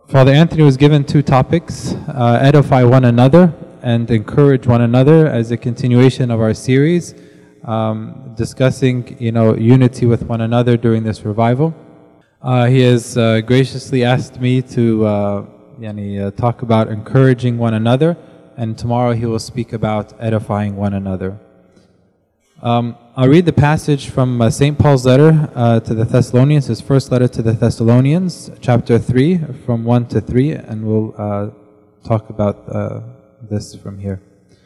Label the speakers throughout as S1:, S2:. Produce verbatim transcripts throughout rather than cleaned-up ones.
S1: Father Anthony was given two topics, uh, edify one another and encourage one another, as a continuation of our series, um, discussing, you know, unity with one another during this revival. Uh, he has uh, graciously asked me to uh, yani, uh, talk about encouraging one another, and tomorrow he will speak about edifying one another. Um, I'll read the passage from uh, Saint Paul's letter uh, to the Thessalonians, his first letter to the Thessalonians, chapter three, from one to three, and we'll uh, talk about uh, this from here.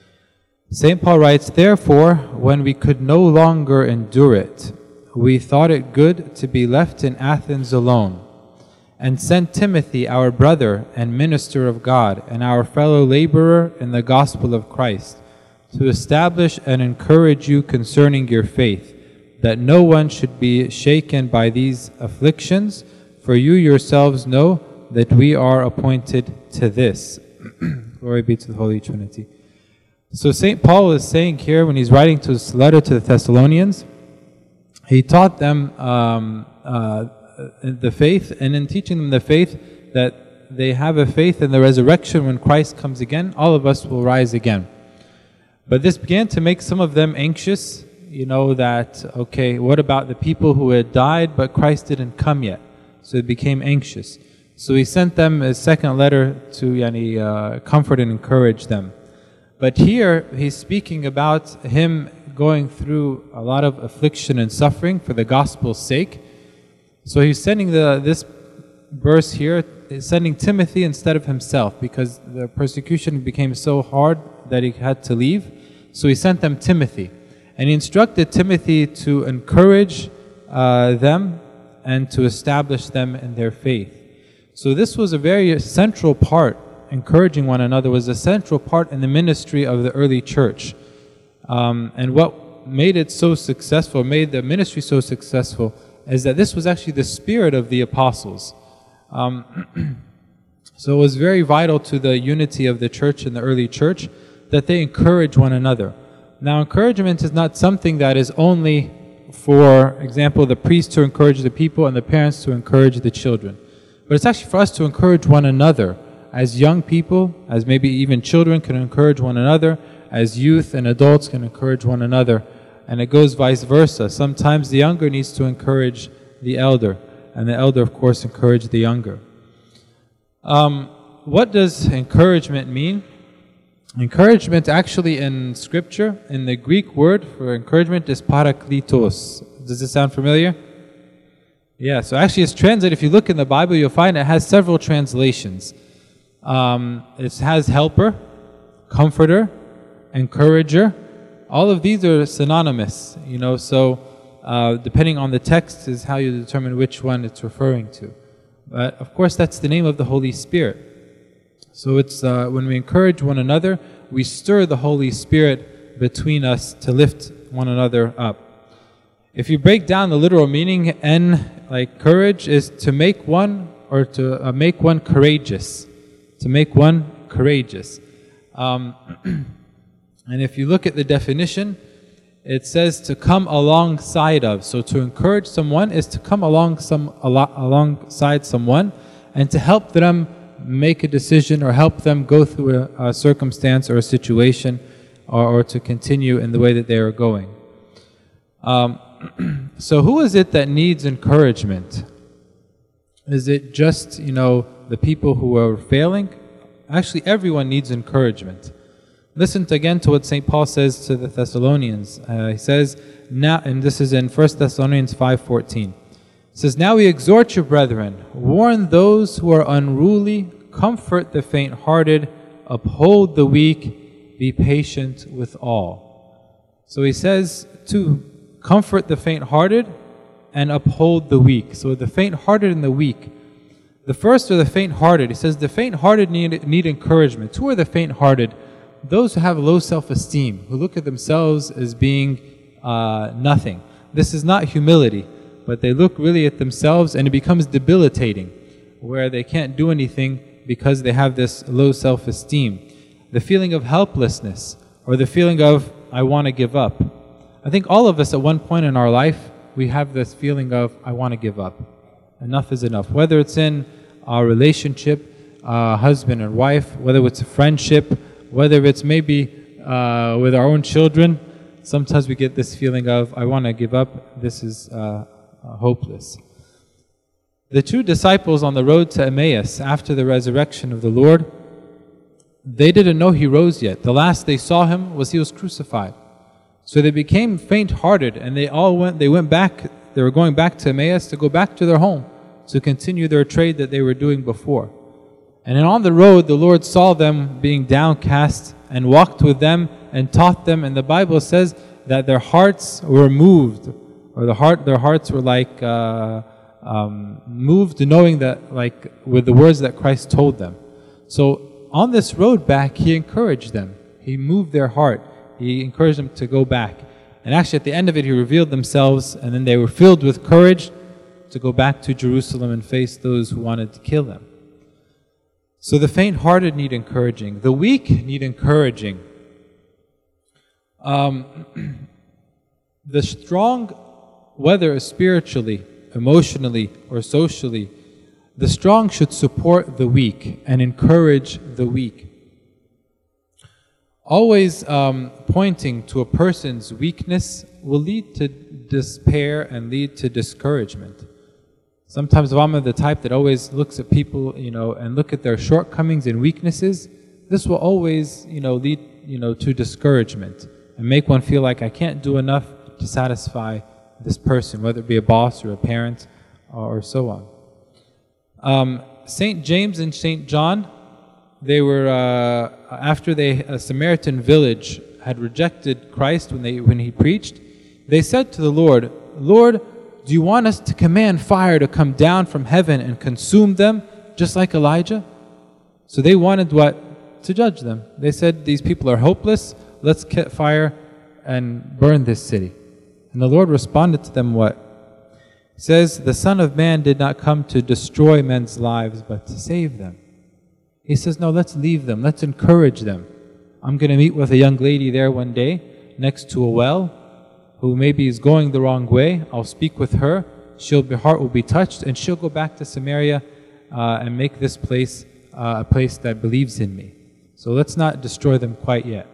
S1: Saint Paul writes, "Therefore, when we could no longer endure it, we thought it good to be left in Athens alone, and sent Timothy, our brother and minister of God, and our fellow laborer in the gospel of Christ, to establish and encourage you concerning your faith, that no one should be shaken by these afflictions, for you yourselves know that we are appointed to this." Glory be to the Holy Trinity. So Saint Paul is saying here, when he's writing to his letter to the Thessalonians, he taught them um, uh, the faith, and in teaching them the faith, that they have a faith in the resurrection. When Christ comes again, all of us will rise again. But this began to make some of them anxious, you know, that, okay, what about the people who had died, but Christ didn't come yet? So it became anxious. So he sent them a second letter to yani, uh, comfort and encourage them. But here, he's speaking about him going through a lot of affliction and suffering for the gospel's sake. So he's sending the, this verse here, sending Timothy instead of himself, because the persecution became so hard that he had to leave. So he sent them Timothy. And he instructed Timothy to encourage uh, them and to establish them in their faith. So this was a very central part. Encouraging one another was a central part in the ministry of the early church. Um, and what made it so successful, made the ministry so successful, is that this was actually the spirit of the apostles. Um, so it was very vital to the unity of the church and the early church that they encourage one another. Now, encouragement is not something that is only, for example, the priest to encourage the people and the parents to encourage the children. But it's actually for us to encourage one another. As young people, as maybe even children can encourage one another, as youth and adults can encourage one another. And it goes vice versa. Sometimes the younger needs to encourage the elder, and the elder, of course, encourage the younger. Um, what does encouragement mean? Encouragement, actually, in Scripture, in the Greek word for encouragement is parakletos. Does this sound familiar? Yeah, so actually it's translated, if you look in the Bible, you'll find it has several translations. Um, it has helper, comforter, encourager. All of these are synonymous, you know, so uh, depending on the text is how you determine which one it's referring to. But of course that's the name of the Holy Spirit. So it's uh, when we encourage one another, we stir the Holy Spirit between us to lift one another up. If you break down the literal meaning, en, like courage, is to make one, or to uh, make one courageous. To make one courageous. Um, and if you look at the definition, it says to come alongside of. So to encourage someone is to come along some al alongside someone and to help them make a decision or help them go through a, a circumstance or a situation, or, or to continue in the way that they are going. Um, so who is it that needs encouragement? Is it just, you know, the people who are failing? Actually, everyone needs encouragement. Listen to, again to what Saint Paul says to the Thessalonians. Uh, he says, now, and this is in First Thessalonians five fourteen. It says, "Now we exhort you, brethren, warn those who are unruly, comfort the faint-hearted, uphold the weak, be patient with all." So he says to comfort the faint-hearted and uphold the weak. So the faint-hearted and the weak. The first are the faint-hearted. He says the faint-hearted need, need encouragement. Who are the faint-hearted? Those who have low self-esteem, who look at themselves as being uh, nothing. This is not humility, but they look really at themselves and it becomes debilitating, where they can't do anything because they have this low self-esteem. The feeling of helplessness, or the feeling of, I want to give up. I think all of us at one point in our life, we have this feeling of, I want to give up. Enough is enough. Whether it's in our relationship, uh, husband and wife, whether it's a friendship, whether it's maybe uh, with our own children. Sometimes we get this feeling of, I want to give up, this is uh, uh, hopeless. The two disciples on the road to Emmaus after the resurrection of the Lord, they didn't know He rose yet. The last they saw Him was He was crucified. So they became faint-hearted, and they all went, they went back, they were going back to Emmaus to go back to their home, to continue their trade that they were doing before. And then on the road, the Lord saw them being downcast and walked with them and taught them. And the Bible says that their hearts were moved, or the heart, their hearts were like uh, um, moved, knowing that, like with the words that Christ told them. So on this road back, He encouraged them. He moved their heart. He encouraged them to go back. And actually at the end of it, He revealed themselves, and then they were filled with courage to go back to Jerusalem and face those who wanted to kill them. So the faint-hearted need encouraging. The weak need encouraging. Um, the strong, whether spiritually, emotionally, or socially, the strong should support the weak and encourage the weak. Always um, pointing to a person's weakness will lead to despair and lead to discouragement. Sometimes if I'm the type that always looks at people, you know, and look at their shortcomings and weaknesses, this will always, you know, lead, you know, to discouragement and make one feel like I can't do enough to satisfy this person, whether it be a boss or a parent or so on. Um, Saint James and Saint John, they were uh, after they a Samaritan village had rejected Christ when they when He preached, they said to the Lord, "Lord, do you want us to command fire to come down from heaven and consume them, just like Elijah?" So they wanted what? To judge them. They said, these people are hopeless, let's get fire and burn this city. And the Lord responded to them what? He says, the Son of Man did not come to destroy men's lives, but to save them. He says, no, let's leave them, let's encourage them. I'm going to meet with a young lady there one day, next to a well, who maybe is going the wrong way. I'll speak with her, she'll be, heart will be touched, and she'll go back to Samaria uh, and make this place uh, a place that believes in me. So let's not destroy them quite yet.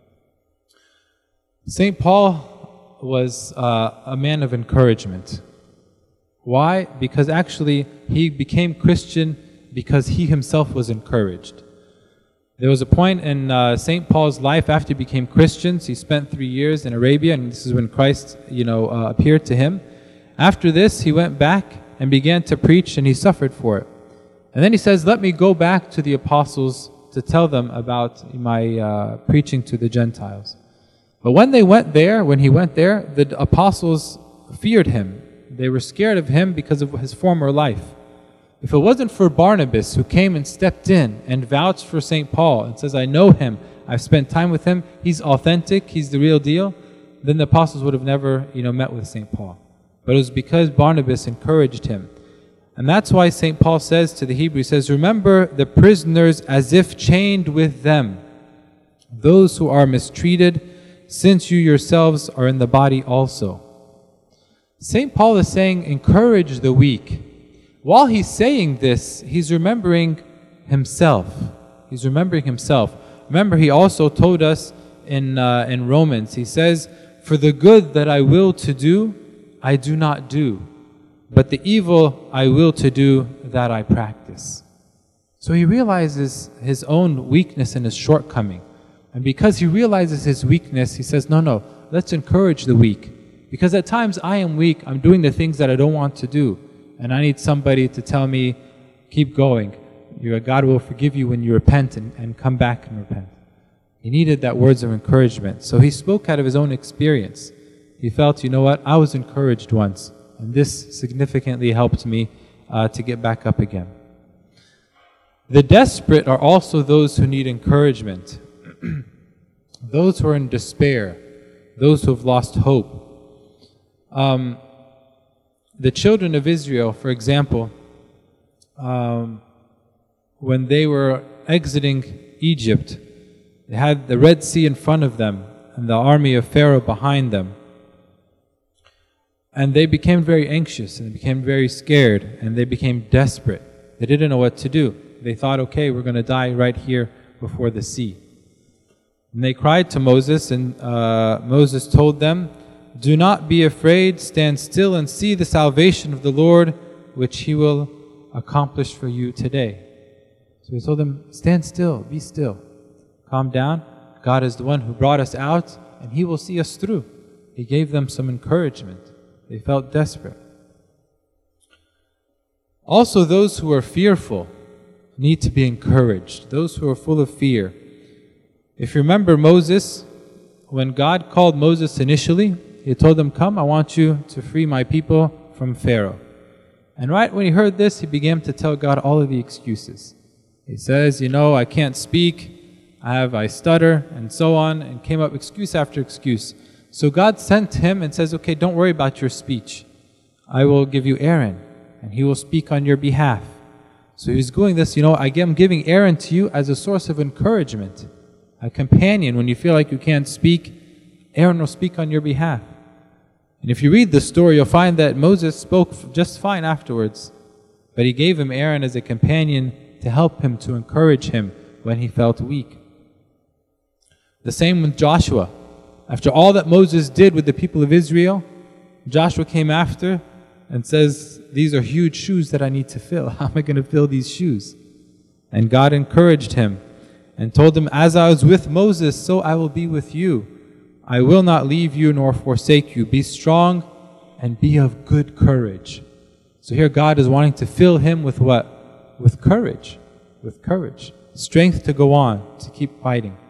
S1: Saint Paul was uh, a man of encouragement. Why? Because actually he became Christian because he himself was encouraged. There was a point in uh, Saint Paul's life after he became Christian. He spent three years in Arabia, and this is when Christ, you know, uh, appeared to him. After this, he went back and began to preach, and he suffered for it. And then he says, let me go back to the apostles to tell them about my uh, preaching to the Gentiles. But when they went there, when he went there, the apostles feared him. They were scared of him because of his former life. If it wasn't for Barnabas, who came and stepped in and vouched for Saint Paul and says, I know him, I've spent time with him, he's authentic, he's the real deal, then the apostles would have never, you know, met with Saint Paul. But it was because Barnabas encouraged him. And that's why Saint Paul says to the Hebrews, he says, remember the prisoners as if chained with them, those who are mistreated, since you yourselves are in the body also. Saint Paul is saying, encourage the weak. While he's saying this, he's remembering himself. He's remembering himself. Remember, he also told us in, uh, in Romans, he says, for the good that I will to do, I do not do, but the evil I will to do, that I practice. So he realizes his own weakness and his shortcoming. And because he realizes his weakness, he says, no, no, let's encourage the weak. Because at times I am weak, I'm doing the things that I don't want to do. And I need somebody to tell me, keep going. Your God will forgive you when you repent and, and come back and repent. He needed that words of encouragement. So he spoke out of his own experience. He felt, you know what, I was encouraged once. And this significantly helped me uh, to get back up again. The desperate are also those who need encouragement. Those who are in despair. Those who have lost hope. Um, The children of Israel, for example, um, when they were exiting Egypt, they had the Red Sea in front of them and the army of Pharaoh behind them. And they became very anxious and they became very scared and they became desperate. They didn't know what to do. they thought, okay, we're going to die right here before the sea. And they cried to Moses, and uh, Moses told them, "Do not be afraid, stand still and see the salvation of the Lord, which He will accomplish for you today." So He told them, stand still, be still, calm down. God is the one who brought us out, and He will see us through. He gave them some encouragement. They felt desperate. Also, those who are fearful need to be encouraged. Those who are full of fear. If you remember Moses, when God called Moses initially, He told him, "Come, I want you to free my people from Pharaoh." And right when he heard this, he began to tell God all of the excuses. He says, you know, I can't speak, I have, I stutter, and so on, and came up excuse after excuse. So God sent him and says, okay, don't worry about your speech. I will give you Aaron, and he will speak on your behalf. So he's doing this, you know, I am giving Aaron to you as a source of encouragement, a companion. When you feel like you can't speak, Aaron will speak on your behalf. And if you read the story, you'll find that Moses spoke just fine afterwards, but he gave him Aaron as a companion to help him, to encourage him when he felt weak. The same with Joshua. After all that Moses did with the people of Israel, Joshua came after and says, these are huge shoes that I need to fill. How am I going to fill these shoes? And God encouraged him and told him, as I was with Moses, so I will be with you. I will not leave you nor forsake you. Be strong and be of good courage. So here God is wanting to fill him with what? With courage. With courage. Strength to go on, to keep fighting.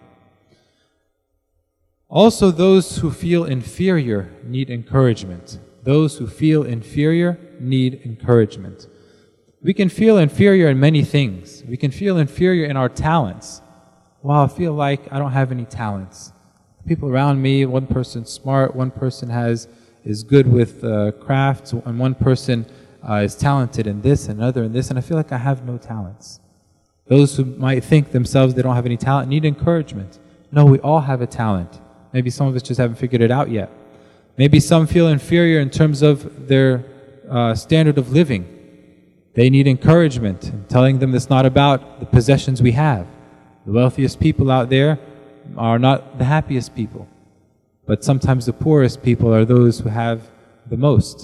S1: Also, those who feel inferior need encouragement. Those who feel inferior need encouragement. We can feel inferior in many things. We can feel inferior in our talents. Wow, I feel like I don't have any talents. People around me, one person's smart, one person has is good with uh, crafts, and one person uh, is talented in this, and another in this, and I feel like I have no talents. Those who might think themselves they don't have any talent need encouragement. No, we all have a talent. Maybe some of us just haven't figured it out yet. Maybe some feel inferior in terms of their uh, standard of living. They need encouragement, telling them it's not about the possessions we have. The wealthiest people out there are not the happiest people. But sometimes the poorest people are those who have the most.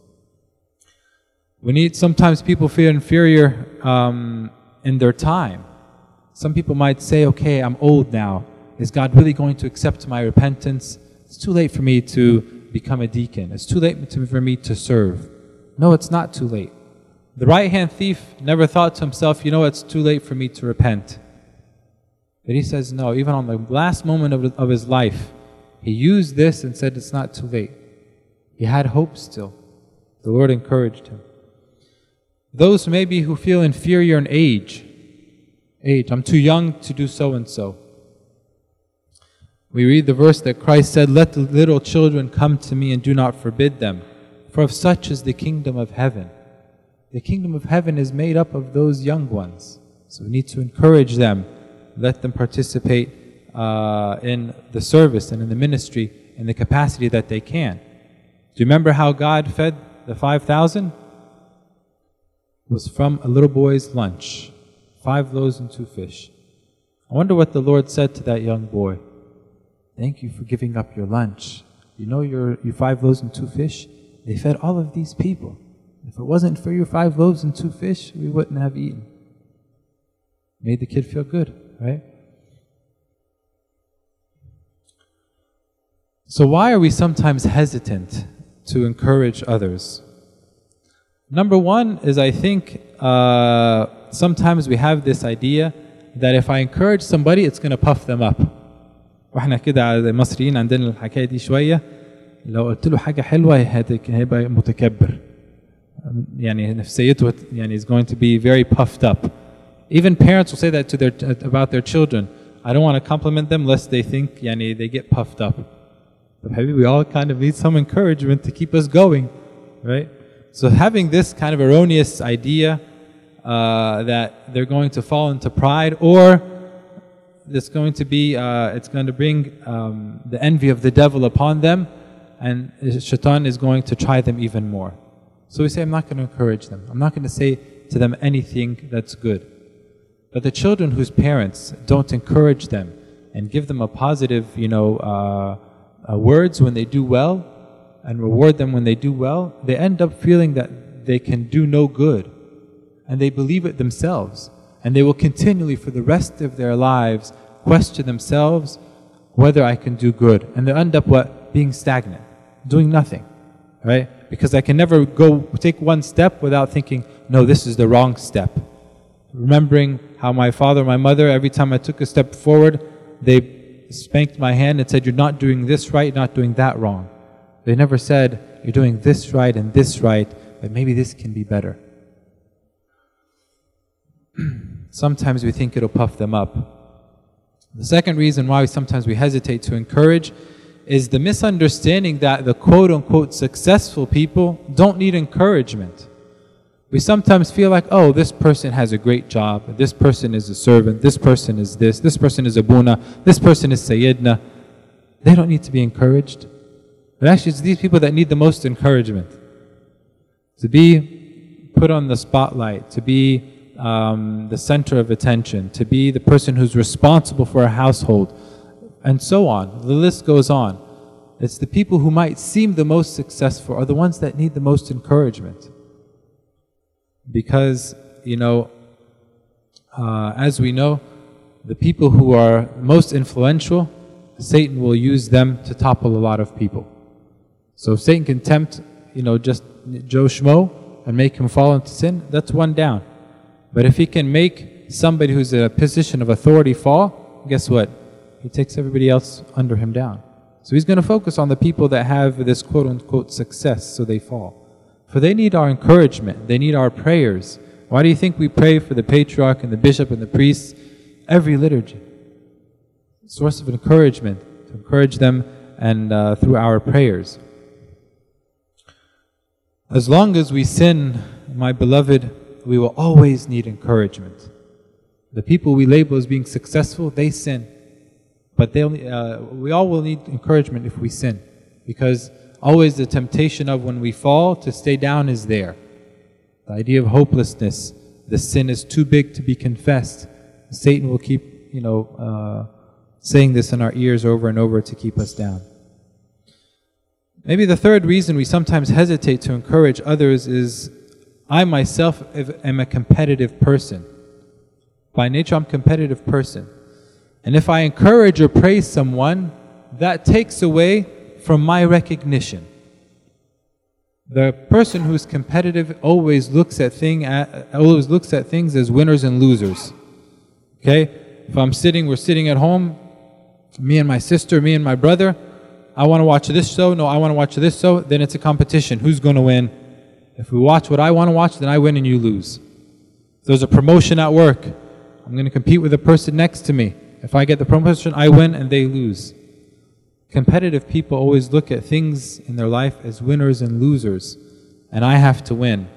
S1: We need, sometimes people feel inferior um, in their time. Some people might say, okay, I'm old now. Is God really going to accept my repentance? It's too late for me to become a deacon. It's too late for me to serve. No, it's not too late. The right-hand thief never thought to himself, you know, it's too late for me to repent. But he says, no, even on the last moment of, of his life, he used this and said, it's not too late. He had hope still. The Lord encouraged him. Those maybe who feel inferior in age, age, I'm too young to do so and so. We read the verse that Christ said, let the little children come to me and do not forbid them, for of such is the kingdom of heaven. The kingdom of heaven is made up of those young ones. So we need to encourage them. Let them participate uh, in the service and in the ministry in the capacity that they can. Do you remember how God fed the five thousand? It was from a little boy's lunch. Five loaves and two fish. I wonder what the Lord said to that young boy. Thank you for giving up your lunch. You know your, your five loaves and two fish? They fed all of these people. If it wasn't for your five loaves and two fish, we wouldn't have eaten. Made the kid feel good, right? So why are we sometimes hesitant to encourage others? Number one is, I think uh, sometimes we have this idea that if I encourage somebody, it's going to puff them up. واحنا كده المصريين عندنا الحكاية دي شوية، لو قلت له حاجة حلوة هيبقى متكبر. يعني نفسيته يعني is going to be very puffed up. Even parents will say that to their about their children. I don't want to compliment them lest they think يعني they get puffed up. But maybe we all kind of need some encouragement to keep us going, right? So having this kind of erroneous idea uh, that they're going to fall into pride, or it's going to be, uh, it's going to bring um, the envy of the devil upon them, and Shaitan is going to try them even more. So we say, I'm not going to encourage them. I'm not going to say to them anything that's good. But the children whose parents don't encourage them and give them a positive, you know, uh, uh, words when they do well and reward them when they do well, they end up feeling that they can do no good. And they believe it themselves. And they will continually, for the rest of their lives, question themselves whether I can do good. And they end up what? Being stagnant, doing nothing, right? Because I can never go take one step without thinking, no, this is the wrong step. Remembering how my father, my mother, every time I took a step forward, they spanked my hand and said, you're not doing this right, not doing that wrong. They never said, you're doing this right and this right, but maybe this can be better. Sometimes we think it'll puff them up. The second reason why we sometimes we hesitate to encourage is the misunderstanding that the quote-unquote successful people don't need encouragement. We sometimes feel like, oh, this person has a great job, this person is a servant, this person is this, this person is Abuna, this person is Sayyidna. They don't need to be encouraged. But actually it's these people that need the most encouragement. To be put on the spotlight, to be um, the center of attention, to be the person who's responsible for a household, and so on. The list goes on. It's the people who might seem the most successful are the ones that need the most encouragement. Because, you know, uh, as we know, the people who are most influential, Satan will use them to topple a lot of people. So if Satan can tempt, you know, just Joe Schmo and make him fall into sin, that's one down. But if he can make somebody who's in a position of authority fall, guess what? He takes everybody else under him down. So he's going to focus on the people that have this quote-unquote success, so they fall. For they need our encouragement. They need our prayers. Why do you think we pray for the patriarch and the bishop and the priests? Every liturgy. Source of encouragement, to encourage them and uh, through our prayers. As long as we sin, my beloved, we will always need encouragement. The people we label as being successful, they sin. But they only, uh, we all will need encouragement if we sin. Because always the temptation of when we fall to stay down is there. The idea of hopelessness, the sin is too big to be confessed. Satan will keep, you know, uh, saying this in our ears over and over to keep us down. Maybe the third reason we sometimes hesitate to encourage others is I myself am a competitive person. By nature, I'm a competitive person. And if I encourage or praise someone, that takes away from my recognition. The person who's competitive always looks at thing at, always looks at things as winners and losers. Okay? If I'm sitting, we're sitting at home, me and my sister, me and my brother, I want to watch this show, no, I want to watch this show, then it's a competition. Who's going to win? If we watch what I want to watch, then I win and you lose. If there's a promotion at work, I'm going to compete with the person next to me. If I get the promotion, I win and they lose. Competitive people always look at things in their life as winners and losers, and I have to win.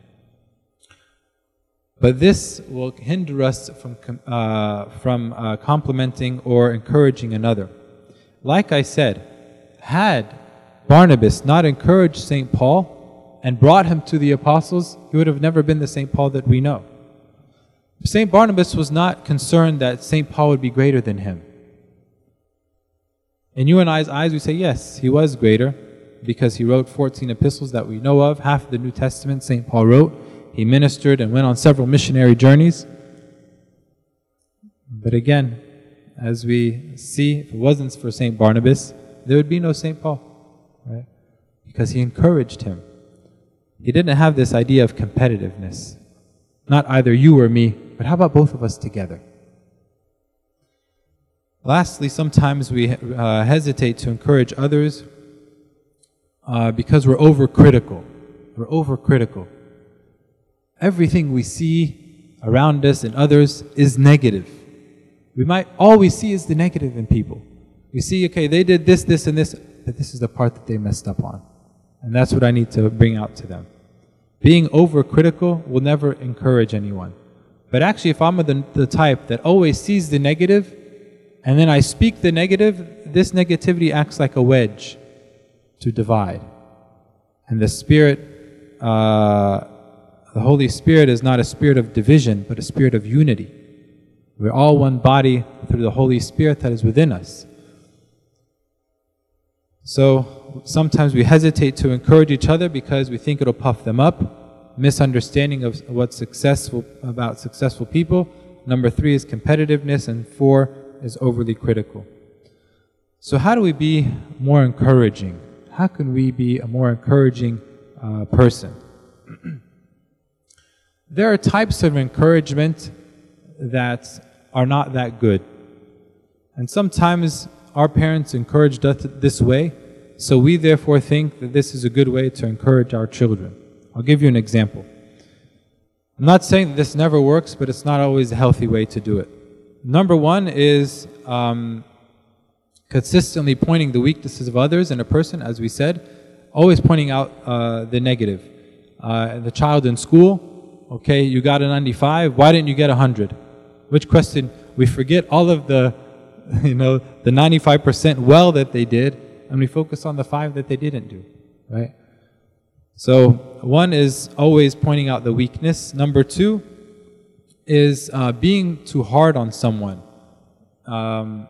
S1: But this will hinder us from, uh, from uh, complimenting or encouraging another. Like I said, had Barnabas not encouraged Saint Paul and brought him to the apostles, he would have never been the Saint Paul that we know. Saint Barnabas was not concerned that Saint Paul would be greater than him. In you and I's eyes, we say, yes, he was greater because he wrote fourteen epistles that we know of. Half of the New Testament Saint Paul wrote. He ministered and went on several missionary journeys. But again, as we see, if it wasn't for Saint Barnabas, there would be no Saint Paul, right? Because he encouraged him. He didn't have this idea of competitiveness. Not either you or me, but how about both of us together? Lastly, sometimes we uh, hesitate to encourage others uh, because we're overcritical. We're overcritical. Everything we see around us and others is negative. We might, all we see is the negative in people. We see, okay, they did this, this, and this, but this is the part that they messed up on. And that's what I need to bring out to them. Being overcritical will never encourage anyone. But actually, if I'm the, the type that always sees the negative, and then I speak the negative, this negativity acts like a wedge to divide. And the Spirit, uh, the Holy Spirit is not a spirit of division, but a spirit of unity. We're all one body through the Holy Spirit that is within us. So sometimes we hesitate to encourage each other because we think it'll puff them up. Misunderstanding of what's successful about successful people. Number three is competitiveness, and four is overly critical. So how do we be more encouraging? How can we be a more encouraging uh, person? There are types of encouragement that are not that good. And sometimes our parents encouraged us this way, so we therefore think that this is a good way to encourage our children. I'll give you an example. I'm not saying that this never works, but it's not always a healthy way to do it. Number one is um, consistently pointing the weaknesses of others in a person, as we said, always pointing out uh, the negative. Uh, the child in school, okay, you got a ninety-five, why didn't you get a one hundred? Which question? We forget all of the, you know, the ninety-five percent well that they did, and we focus on the five that they didn't do, right? So one is always pointing out the weakness. Number two is uh, being too hard on someone. Um,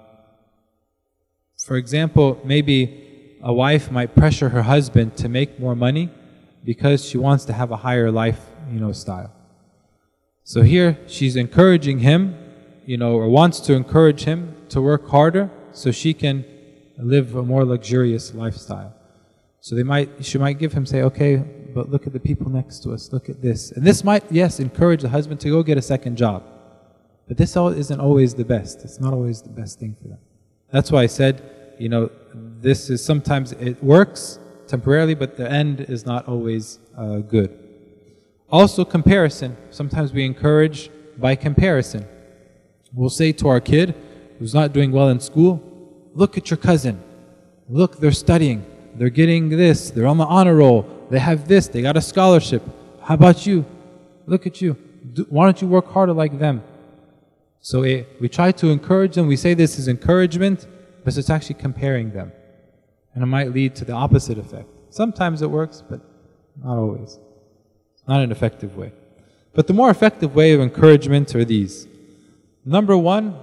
S1: for example, maybe a wife might pressure her husband to make more money because she wants to have a higher life, you know, style. So here she's encouraging him, you know, or wants to encourage him to work harder so she can live a more luxurious lifestyle. So they might, she might give him, say, okay, but look at the people next to us, look at this. And this might, yes, encourage the husband to go get a second job. But this all isn't always the best. It's not always the best thing for them. That's why I said, you know, this is sometimes it works temporarily, but the end is not always uh, good. Also comparison. Sometimes we encourage by comparison. We'll say to our kid who's not doing well in school, look at your cousin. Look, they're studying. They're getting this. They're on the honor roll. They have this. They got a scholarship. How about you? Look at you. Do, why don't you work harder like them? So it, we try to encourage them. We say this is encouragement, but it's actually comparing them. And it might lead to the opposite effect. Sometimes it works, but not always. Not an effective way. But the more effective way of encouragement are these. Number one,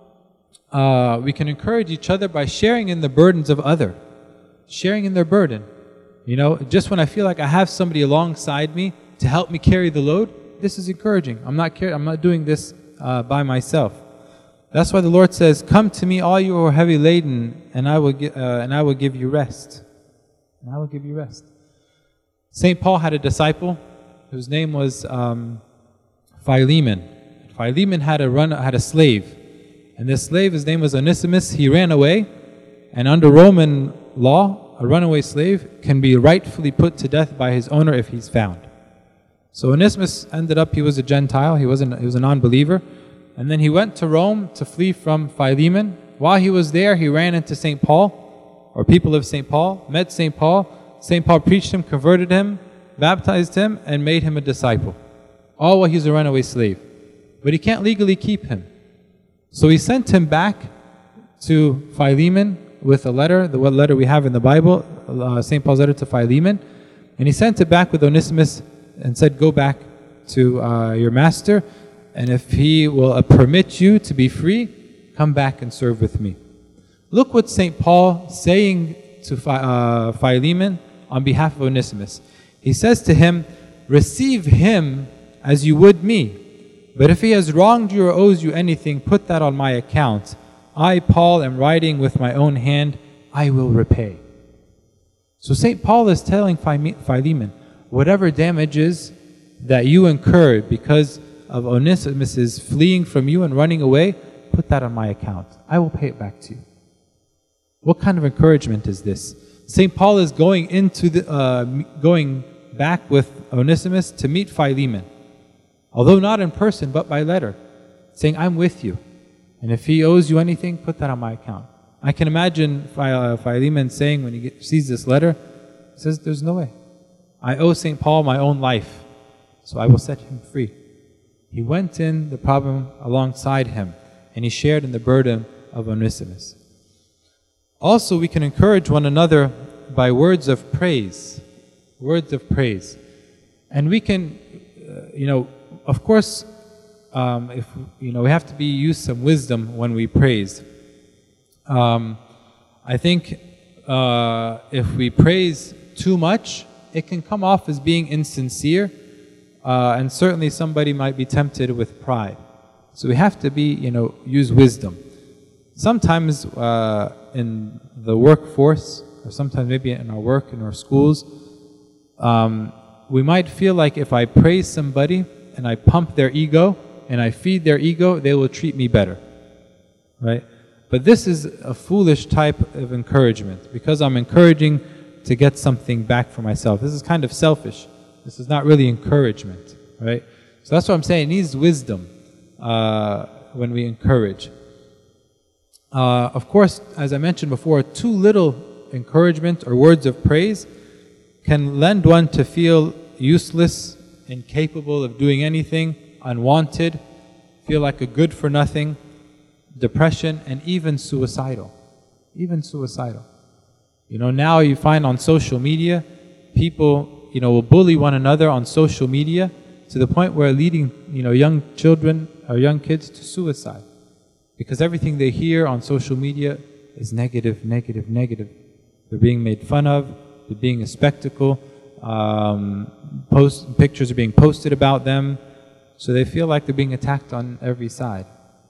S1: uh, we can encourage each other by sharing in the burdens of other. Sharing in their burden. You know, just when I feel like I have somebody alongside me to help me carry the load, this is encouraging. I'm not car- I'm not doing this uh, by myself. That's why the Lord says, "Come to me, all you who are heavy laden, and I will gi- uh, and I will give you rest." And I will give you rest. Saint Paul had a disciple whose name was um, Philemon. Philemon had a run had a slave, and this slave, his name was Onesimus. He ran away, and under Roman law, a runaway slave can be rightfully put to death by his owner if he's found. So Onesimus ended up, he was a Gentile, he wasn't, he was a non-believer, and then he went to Rome to flee from Philemon. While he was there, he ran into Saint Paul, or people of Saint Paul, met Saint Paul. Saint Paul preached him, converted him, baptized him, and made him a disciple. All while he's a runaway slave. But he can't legally keep him. So he sent him back to Philemon with a letter, the letter we have in the Bible, uh, Saint Paul's letter to Philemon. And he sent it back with Onesimus and said, go back to uh, your master, and if he will uh, permit you to be free, come back and serve with me. Look what Saint Paul saying to Phi, uh, Philemon on behalf of Onesimus. He says to him, receive him as you would me. But if he has wronged you or owes you anything, put that on my account. I, Paul, am writing with my own hand, I will repay. So Saint Paul is telling Philemon, whatever damages that you incurred because of Onesimus fleeing from you and running away, put that on my account. I will pay it back to you. What kind of encouragement is this? Saint Paul is going into the, uh, going back with Onesimus to meet Philemon, although not in person, but by letter, saying, I'm with you. And if he owes you anything, put that on my account. I can imagine Philemon saying when he get, sees this letter, he says, there's no way. I owe Saint Paul my own life, so I will set him free. He went in the problem alongside him, and he shared in the burden of Onesimus. Also, we can encourage one another by words of praise. Words of praise. And we can, uh, you know, of course, um, if you know, we have to be use some wisdom when we praise. Um, I think uh, if we praise too much, it can come off as being insincere, uh, and certainly somebody might be tempted with pride. So we have to be, you know, use wisdom. Sometimes uh, in the workforce, or sometimes maybe in our work, in our schools, um, we might feel like if I praise somebody and I pump their ego and I feed their ego, they will treat me better, right? But this is a foolish type of encouragement, because I'm encouraging to get something back for myself. This is kind of selfish. This is not really encouragement, right? So that's what I'm saying. It needs wisdom uh, when we encourage. Uh, of course, as I mentioned before, too little encouragement or words of praise can lend one to feel useless, incapable of doing anything, unwanted, feel like a good for nothing, depression, and even suicidal. Even suicidal. You know, now you find on social media, people, you know, will bully one another on social media to the point where leading, you know, young children or young kids to suicide. Because everything they hear on social media is negative, negative, negative. They're being made fun of, they're being a spectacle, um, post, pictures are being posted about them, so they feel like they're being attacked on every side.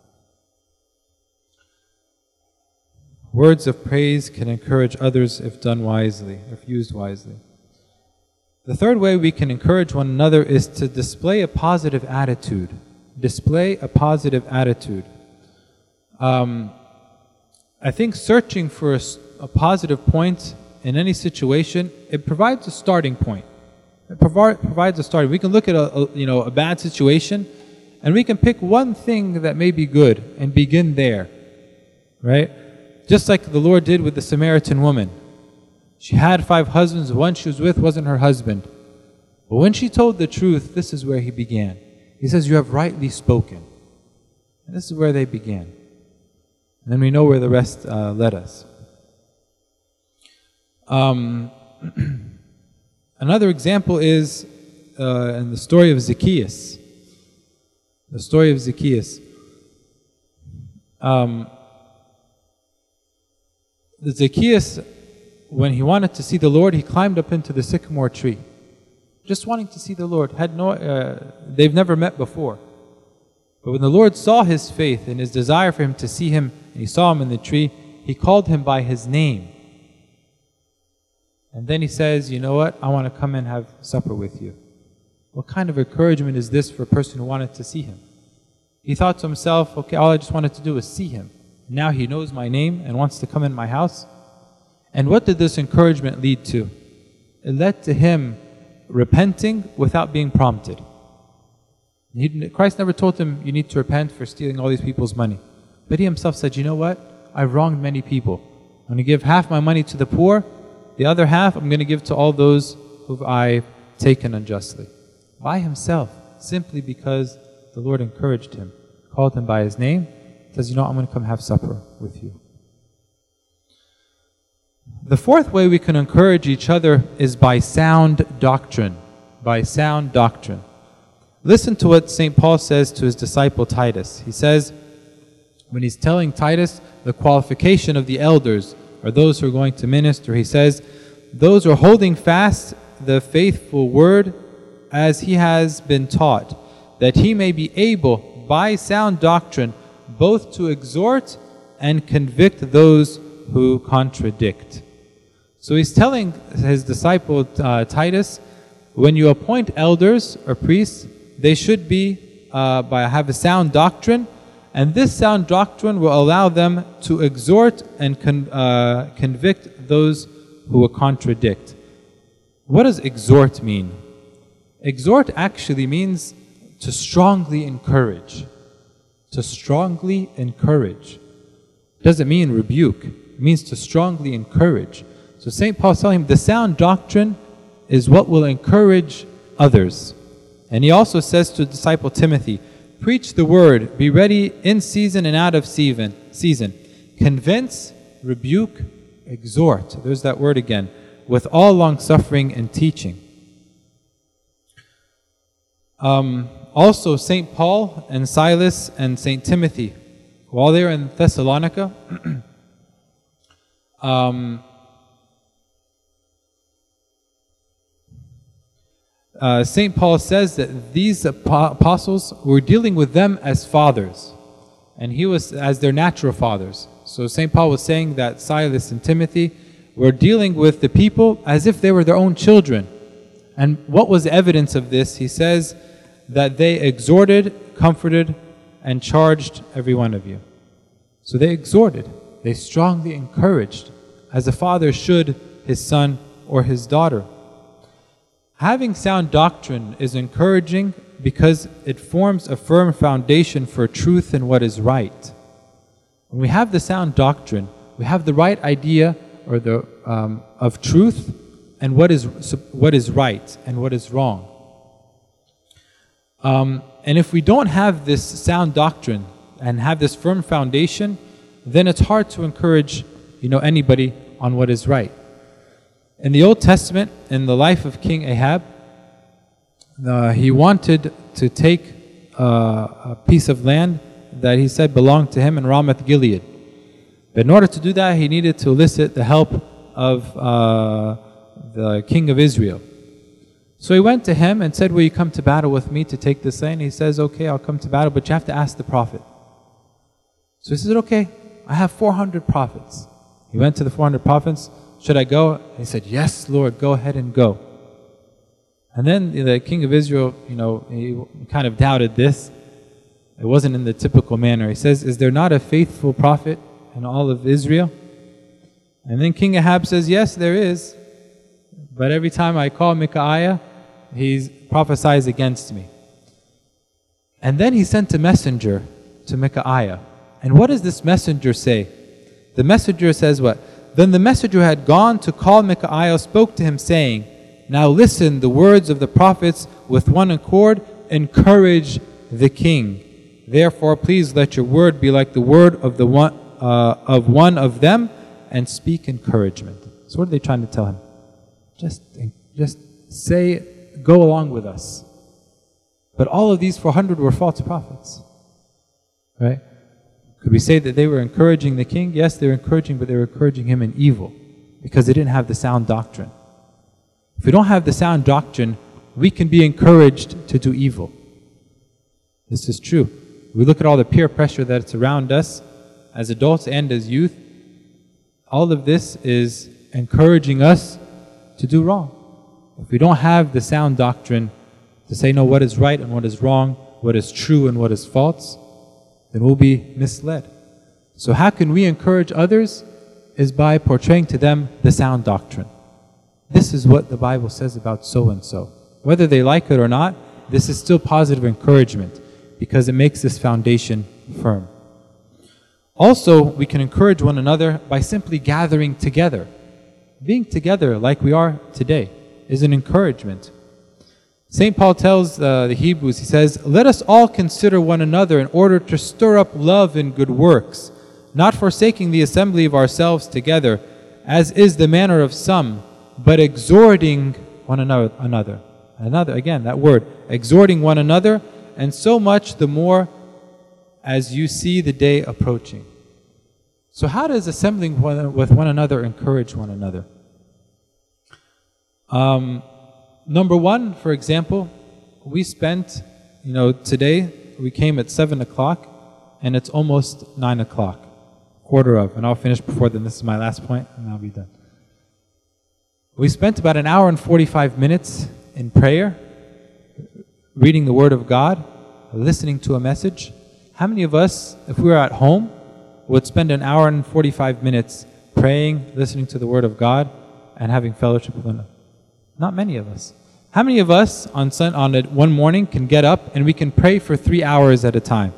S1: Words of praise can encourage others if done wisely, if used wisely. The third way we can encourage one another is to display a positive attitude. Display a positive attitude. Um, I think searching for a, a positive point in any situation, it provides a starting point. It provi- provides a starting. We can look at a, a you know a bad situation, and we can pick one thing that may be good and begin there, right? Just like the Lord did with the Samaritan woman. She had five husbands, the one she was with wasn't her husband. But when she told the truth, this is where He began. He says, "You have rightly spoken." And this is where they began. And then we know where the rest uh, led us. Um, another example is uh, in the story of Zacchaeus. The story of Zacchaeus. Um, the Zacchaeus, when he wanted to see the Lord, he climbed up into the sycamore tree. Just wanting to see the Lord. Had no, uh, they've never met before. But when the Lord saw his faith and his desire for him to see him, and he saw him in the tree, He called him by his name. And then he says, you know what, I want to come and have supper with you. What kind of encouragement is this for a person who wanted to see him? He thought to himself, okay, all I just wanted to do was see him. Now he knows my name and wants to come in my house. And what did this encouragement lead to? It led to him repenting without being prompted. He, Christ never told him, you need to repent for stealing all these people's money. But he himself said, you know what? I've wronged many people. I'm going to give half my money to the poor. The other half I'm going to give to all those who I've taken unjustly. By himself, simply because the Lord encouraged him, called him by his name, says, you know, I'm going to come have supper with you. The fourth way we can encourage each other is by sound doctrine. By sound doctrine. Listen to what Saint Paul says to his disciple Titus. He says, when he's telling Titus the qualification of the elders, or those who are going to minister, he says, those who are holding fast the faithful word as he has been taught, that he may be able, by sound doctrine, both to exhort and convict those who contradict. So he's telling his disciple uh, Titus, when you appoint elders or priests, they should be uh, by have a sound doctrine, and this sound doctrine will allow them to exhort and con uh, convict those who will contradict. What does exhort mean? Exhort actually means to strongly encourage. To strongly encourage. Doesn't mean rebuke. It means to strongly encourage. So Saint Paul's telling him the sound doctrine is what will encourage others. And he also says to the disciple Timothy, preach the word, be ready in season and out of season. season. Convince, rebuke, exhort. There's that word again. With all long suffering and teaching. Um, also, Saint Paul and Silas and Saint Timothy, while they were in Thessalonica, um, uh, Saint Paul says that these apostles were dealing with them as fathers, and he was as their natural fathers. So Saint Paul was saying that Silas and Timothy were dealing with the people as if they were their own children. And what was the evidence of this? He says that they exhorted, comforted, and charged every one of you. So they exhorted, they strongly encouraged, as a father should his son or his daughter. Having sound doctrine is encouraging because it forms a firm foundation for truth and what is right. When we have the sound doctrine, we have the right idea or the um, of truth and what is what is right and what is wrong. Um, and if we don't have this sound doctrine and have this firm foundation, then it's hard to encourage, you know, anybody on what is right. In the Old Testament, in the life of King Ahab, uh, he wanted to take uh, a piece of land that he said belonged to him in Ramoth Gilead. But in order to do that, he needed to elicit the help of uh, the king of Israel. So he went to him and said, will you come to battle with me to take this land? He says, okay, I'll come to battle, but you have to ask the prophet. So he says, okay, I have four hundred prophets. He went to the four hundred prophets. Should I go? And he said, yes, Lord, go ahead and go. And then the king of Israel, you know, he kind of doubted this. It wasn't in the typical manner. He says, is there not a faithful prophet in all of Israel? And then King Ahab says, yes, there is. But every time I call Micaiah, he prophesies against me. And then he sent a messenger to Micaiah. And what does this messenger say? The messenger says what? Then the messenger had gone to call Micaiah, spoke to him, saying, now listen, the words of the prophets with one accord encourage the king. Therefore, please let your word be like the word of the one uh, of one of them, and speak encouragement. So what are they trying to tell him? Just, just say, go along with us. But all of these four hundred were false prophets, right? Could we say that they were encouraging the king? Yes, they were encouraging, but they were encouraging him in evil because they didn't have the sound doctrine. If we don't have the sound doctrine, we can be encouraged to do evil. This is true. We look at all the peer pressure that's around us as adults and as youth. All of this is encouraging us to do wrong. If we don't have the sound doctrine to say, no, what is right and what is wrong, what is true and what is false, then we'll be misled. So how can we encourage others? Is by portraying to them the sound doctrine. This is what the Bible says about so-and-so. Whether they like it or not, this is still positive encouragement because it makes this foundation firm. Also, we can encourage one another by simply gathering together. Being together like we are today is an encouragement. Saint Paul tells uh, the Hebrews, he says, let us all consider one another in order to stir up love and good works, not forsaking the assembly of ourselves together, as is the manner of some, but exhorting one another. Another, another again, that word, exhorting one another, and so much the more as you see the day approaching. So how does assembling one, with one another encourage one another? Um, number one, for example, we spent, you know, today we came at seven o'clock and it's almost nine o'clock, quarter of, and I'll finish before then. This is my last point and I'll be done. We spent about an hour and forty-five minutes in prayer, reading the Word of God, listening to a message. How many of us, if we were at home, would spend an hour and forty-five minutes praying, listening to the Word of God, and having fellowship with one another? Not many of us. How many of us on, sun, on a, one morning can get up and we can pray for three hours at a time?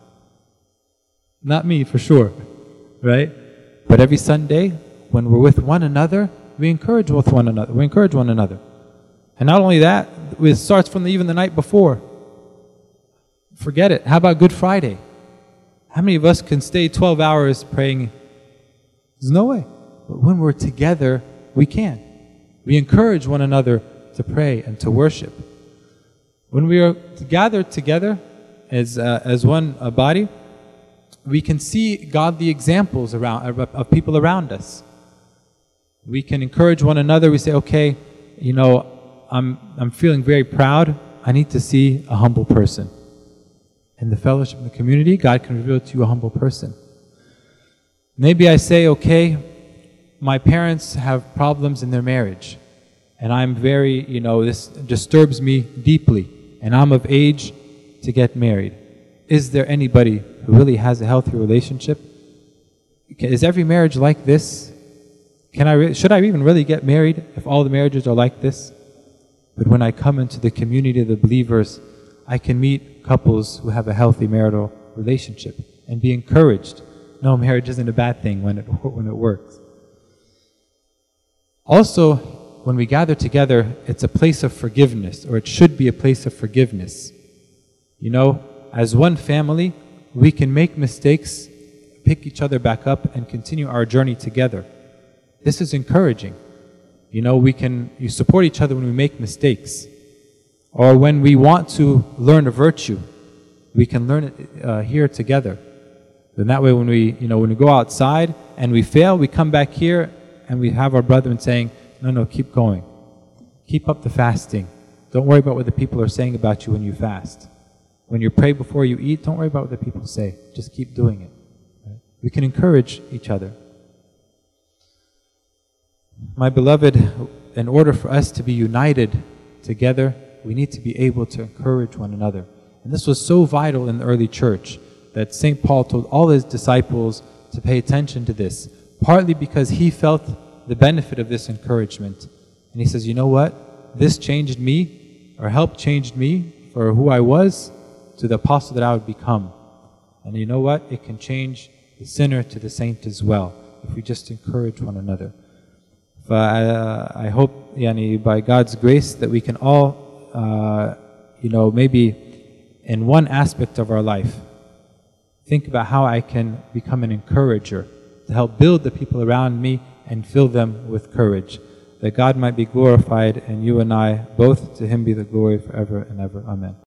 S1: Not me, for sure, right? But every Sunday, when we're with one another, we encourage with one another. We encourage one another. And not only that, it starts from the, even the night before. Forget it. How about Good Friday? How many of us can stay twelve hours praying? There's no way. But when we're together, we can. We encourage one another to pray and to worship. When we are gathered together as, uh, as one uh, body, we can see godly examples around, of, of people around us. We can encourage one another. We say, okay, you know, I'm, I'm feeling very proud. I need to see a humble person. In the fellowship in the community, God can reveal to you a humble person. Maybe I say, okay, my parents have problems in their marriage, and I'm very, you know, this disturbs me deeply, and I'm of age to get married. Is there anybody who really has a healthy relationship? Is every marriage like this? Can I re- should I even really get married if all the marriages are like this? But when I come into the community of the believers, I can meet couples who have a healthy marital relationship and be encouraged. No, marriage isn't a bad thing when it, when it works. Also, when we gather together, it's a place of forgiveness, or it should be a place of forgiveness. You know, as one family, we can make mistakes, pick each other back up, and continue our journey together. This is encouraging. You know, we can you support each other when we make mistakes. Or when we want to learn a virtue, we can learn it uh, here together. Then that way when we, you know, when we go outside and we fail, we come back here and we have our brethren saying, no, no, keep going. Keep up the fasting. Don't worry about what the people are saying about you when you fast. When you pray before you eat, don't worry about what the people say. Just keep doing it. Right? We can encourage each other. My beloved, in order for us to be united together, we need to be able to encourage one another. And this was so vital in the early church that Saint Paul told all his disciples to pay attention to this, partly because he felt the benefit of this encouragement. And he says, you know what? This changed me, or helped change me for who I was to the apostle that I would become. And you know what? It can change the sinner to the saint as well, if we just encourage one another. Uh, I hope, yani, by God's grace, that we can all, uh, you know, maybe in one aspect of our life, think about how I can become an encourager to help build the people around me and fill them with courage, that God might be glorified, and you and I both, to Him be the glory forever and ever. Amen.